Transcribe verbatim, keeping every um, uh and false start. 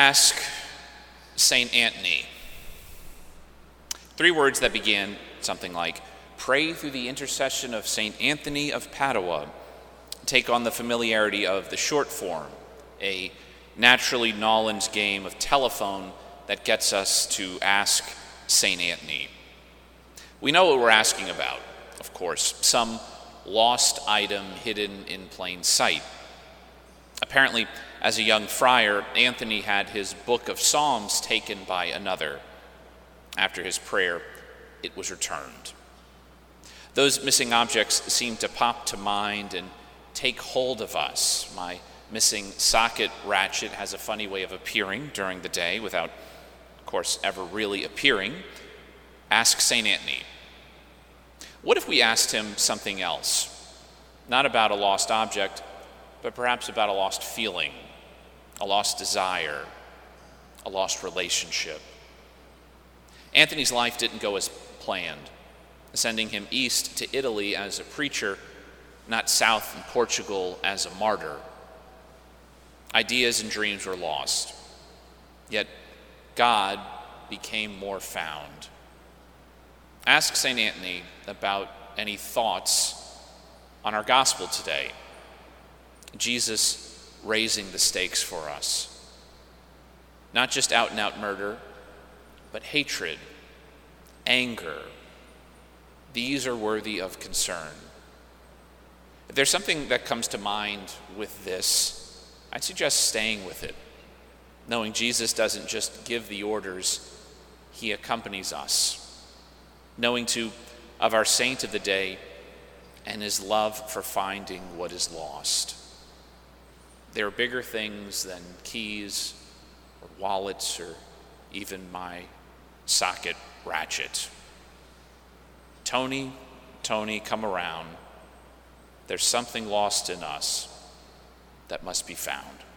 Ask Saint Anthony. Three words that begin something like, pray through the intercession of Saint Anthony of Padua, take on the familiarity of the short form, a naturally Nolans game of telephone that gets us to ask Saint Anthony. We know what we're asking about, of course, some lost item hidden in plain sight. Apparently, as a young friar, Anthony had his book of Psalms taken by another. After his prayer, it was returned. Those missing objects seem to pop to mind and take hold of us. My missing socket ratchet has a funny way of appearing during the day without, of course, ever really appearing. Ask Saint Anthony. What if we asked him something else? Not about a lost object, but perhaps about a lost feeling, a lost desire, a lost relationship. Anthony's life didn't go as planned, sending him east to Italy as a preacher, not south in Portugal as a martyr. Ideas and dreams were lost, yet God became more found. Ask Saint Anthony about any thoughts on our gospel today. Jesus raising the stakes for us. Not just out-and-out murder, but hatred, anger. These are worthy of concern. If there's something that comes to mind with this, I'd suggest staying with it, knowing Jesus doesn't just give the orders, he accompanies us, knowing too of our saint of the day and his love for finding what is lost. There are bigger things than keys or wallets or even my socket ratchet. Tony, Tony, come around. There's something lost in us that must be found.